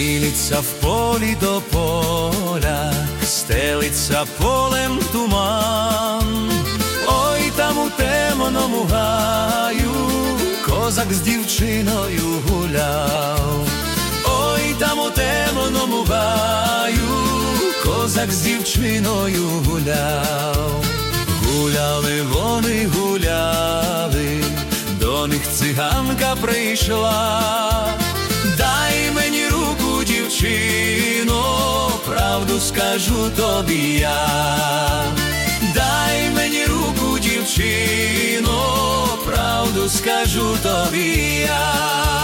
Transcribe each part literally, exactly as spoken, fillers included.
Стілиться в полі до поля, стелиться полем туман. Ой, там у темному гаю козак з дівчиною гуляв. Ой, там у темному гаю козак з дівчиною гуляв. Гуляли вони, гуляли, до них циганка прийшла. Дай мені руку, дівчино, правду скажу тобі я. Дай мені руку, дівчино, правду скажу тобі я.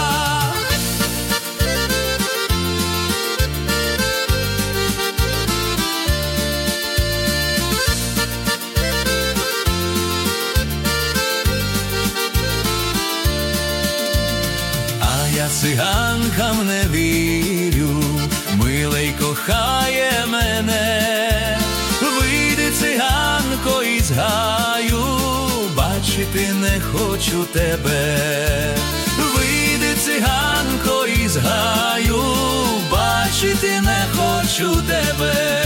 Я циганкам не вірю, милий кохає мене. Вийди, циганко, із гаю, бачити не хочу тебе. Вийди, циганко, із гаю, бачити не хочу тебе.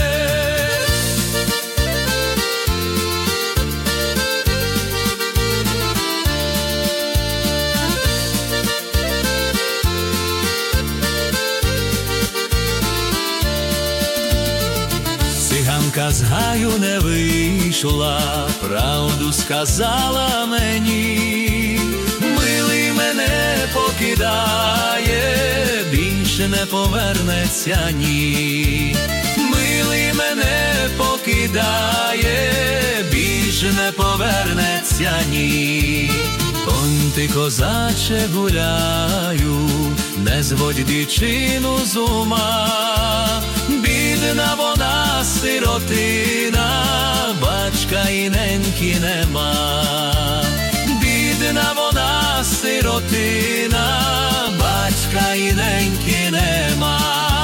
Циганка з гаю не вийшла, правду сказала мені. Милий мене покидає, більше не повернеться, ні. Милий мене покидає, більше не повернеться, ні. Он ти, козаче, гуляю, не зводь дівчину з ума. Бідна вона сиротина, батька і неньки нема. Бідна вона сиротина, батька і неньки нема.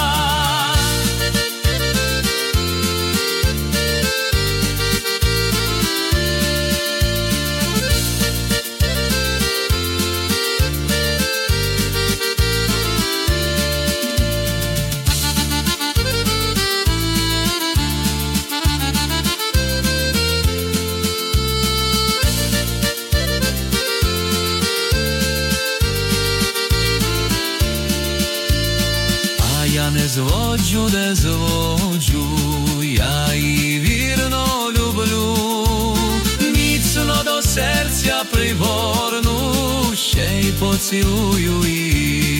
Я не зводжу, не зводжу, я її вірно люблю. Міцно до серця пригорну, ще й поцілую її.